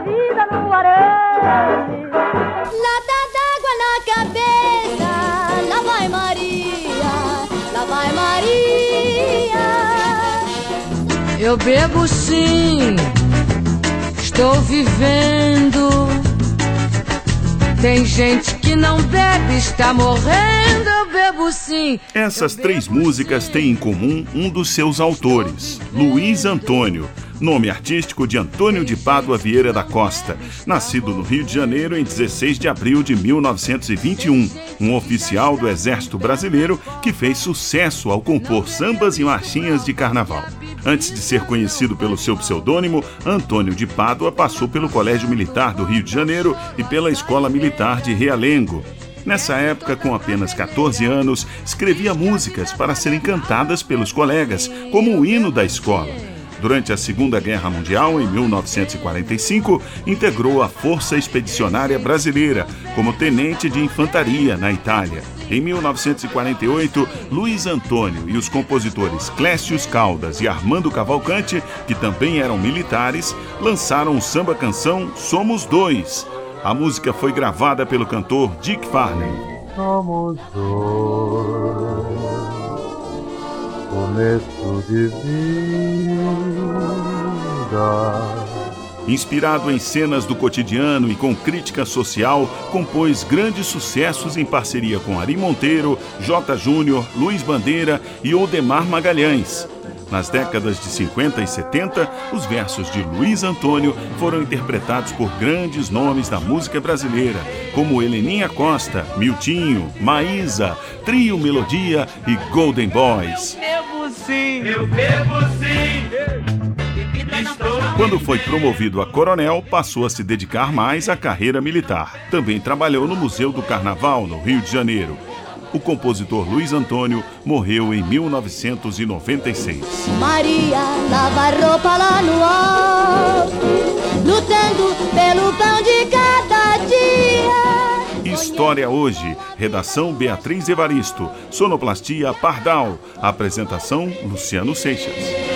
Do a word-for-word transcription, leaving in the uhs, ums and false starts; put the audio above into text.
vida no arame. Lata d'água na cabeça, lá vai Maria, lá vai Maria. Eu bebo sim, estou vivendo. Tem gente que não bebe, está morrendo. Eu bebo sim. Essas três músicas têm em comum um dos seus autores, Luiz Antônio, nome artístico de Antônio de Pádua Vieira da Costa, nascido no Rio de Janeiro em dezesseis de abril de mil novecentos e vinte e um, um oficial do Exército Brasileiro que fez sucesso ao compor sambas e marchinhas de carnaval. Antes de ser conhecido pelo seu pseudônimo, Antônio de Pádua passou pelo Colégio Militar do Rio de Janeiro e pela Escola Militar de Realengo. Nessa época, com apenas catorze anos, escrevia músicas para serem cantadas pelos colegas, como o hino da escola. Durante a Segunda Guerra Mundial, em mil novecentos e quarenta e cinco, integrou a Força Expedicionária Brasileira como tenente de infantaria na Itália. Em mil novecentos e quarenta e oito, Luiz Antônio e os compositores Clécius Caldas e Armando Cavalcante, que também eram militares, lançaram o samba-canção Somos Dois. A música foi gravada pelo cantor Dick Farney. Somos dois, começo de vida. Inspirado em cenas do cotidiano e com crítica social, compôs grandes sucessos em parceria com Ari Monteiro, J. Júnior, Luiz Bandeira e Odemar Magalhães. Nas décadas de cinquenta e setenta, os versos de Luiz Antônio foram interpretados por grandes nomes da música brasileira, como Heleninha Costa, Miltinho, Maísa, Trio Melodia e Golden Boys. Eu bebo sim, eu bebo sim. Quando foi promovido a coronel, passou a se dedicar mais à carreira militar. Também trabalhou no Museu do Carnaval, no Rio de Janeiro. O compositor Luiz Antônio morreu em mil novecentos e noventa e seis. Maria lava roupa lá no alto, lutando pelo pão de cada dia. História Hoje. Redação Beatriz Evaristo. Sonoplastia Pardal. Apresentação Luciano Seixas.